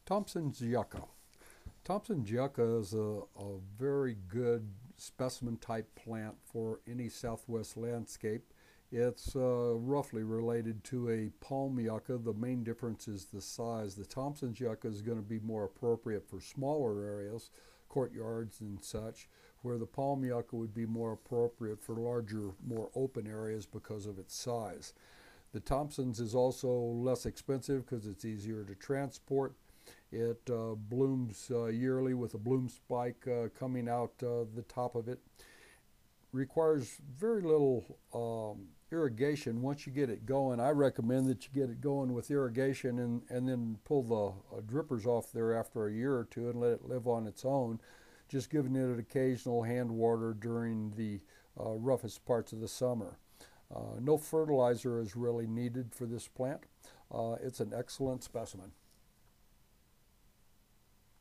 Thompson's yucca. Thompson's yucca is a very good specimen type plant for any southwest landscape. It's roughly related to a palm yucca. The main difference is the size. The Thompson's yucca is going to be more appropriate for smaller areas, courtyards and such, where the palm yucca would be more appropriate for larger, more open areas because of its size. The Thompson's is also less expensive because it's easier to transport. It blooms yearly with a bloom spike coming out the top of it. Requires very little irrigation once you get it going. I recommend that you get it going with irrigation and then pull the drippers off there after a year or two and let it live on its own. Just giving it an occasional hand water during the roughest parts of the summer. No fertilizer is really needed for this plant. It's an excellent specimen.